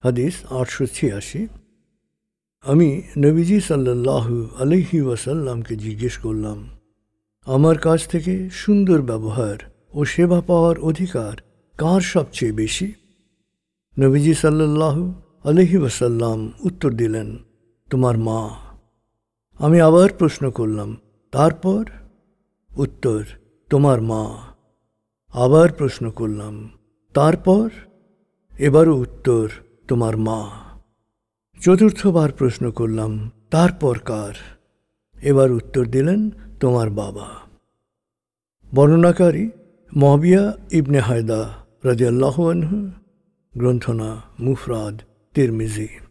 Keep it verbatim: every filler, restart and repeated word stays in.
হাদিস আটশো ছিয়াশি। আমি নবীজি সাল্লাল্লাহু আলাইহি ওয়াসাল্লামকে জিজ্ঞেস করলাম, আমার কাছ থেকে সুন্দর ব্যবহার ও সেবা পাওয়ার অধিকার কার সবচেয়ে বেশি? নবীজি সাল্লাল্লাহু আলাইহি ওয়াসাল্লাম উত্তর দিলেন, তোমার মা। আমি আবার প্রশ্ন করলাম, তারপর? উত্তর, তোমার মা। আবার প্রশ্ন করলাম, তারপর? এবারও উত্তর, তোমার মা। চতুর্থবার প্রশ্ন করলাম, তারপর কার? এবার উত্তর দিলেন, তোমার বাবা। বর্ণনাকারী মুআবিয়া ইবনে হায়দা রাদিয়াল্লাহু আনহু, গ্রন্থনা মুফরাদ তিরমিজি।